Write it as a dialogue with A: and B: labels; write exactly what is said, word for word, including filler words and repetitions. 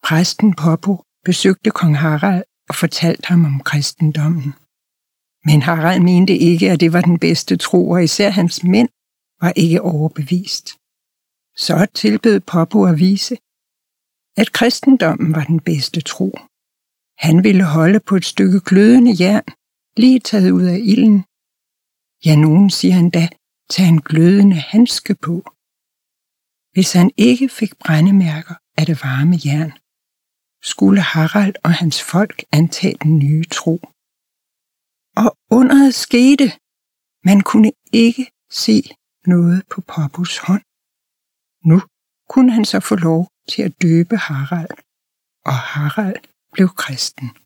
A: Præsten Poppo besøgte kong Harald og fortalte ham om kristendommen. Men Harald mente ikke, at det var den bedste tro, og især hans mænd var ikke overbevist. Så tilbød Poppo at vise, at kristendommen var den bedste tro. Han ville holde på et stykke glødende jern, lige taget ud af ilden. Ja, nogen siger endda, tag en glødende handske på. Hvis han ikke fik brændemærker af det varme jern, skulle Harald og hans folk antage den nye tro. Og underet skete. Man kunne ikke se noget på Poppos hånd. Nu kunne han så få lov til at døbe Harald, og Harald blev kristen.